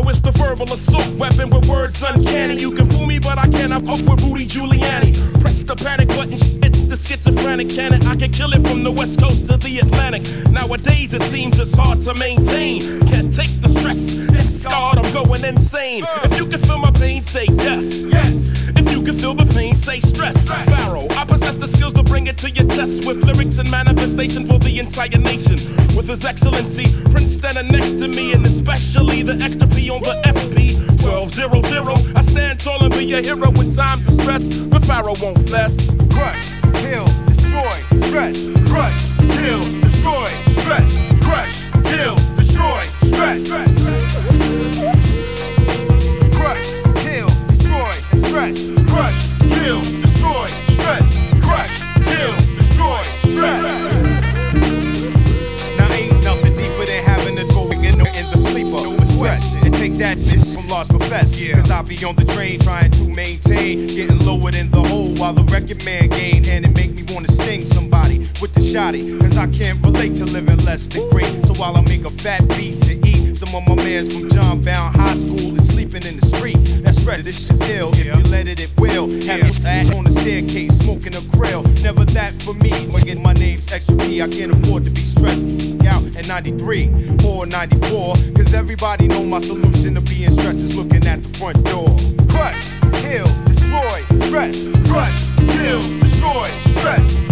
it's the verbal assault weapon with words uncanny. You can fool me, but I cannot puff with Rudy Giuliani. Press the panic button, it's the schizophrenic cannon. I can kill it from the west coast to the Atlantic. Nowadays it seems it's hard to maintain. Can't take the stress, it's scarred, I'm going insane. If you can feel my pain, say yes. Yes. If you can feel the pain, say stress. Pharaoh, I possess the skills to bring it to your chest with lyrics and manifestation for the entire nation. With His Excellency, Prince standing next to me, and especially the extra P on the SP 1200. I stand tall and be a hero when time to stress. The Pharaoh won't fess. Crush, kill, destroy, stress. Crush, kill, destroy, stress. Crush, kill, destroy, stress. Crush, kill, destroy, stress. Crush, kill, destroy, stress. Crush, kill, destroy, stress. Now ain't nothing deeper than having a door in the sleeper. No stress. And take that this from Lost Profess. Cause I be on the train trying to maintain, getting lower than the hole while the record man gain. And it make me wanna sting somebody with the shotty. Cause I can't relate to living less than great. So while I make a fat beat to eat, some of my mans from John Bound High School is sleeping in the street. That's right, this shit's ill. If you let it, it will. Have you sat on the staircase smoking a grill? Never that for me. When my name's Extra P, I can't afford to be stressed out at 93 or 94. Cause everybody know my solution to being stressed is looking at the front door. Crush, kill, destroy, stress. Crush, kill, destroy, stress.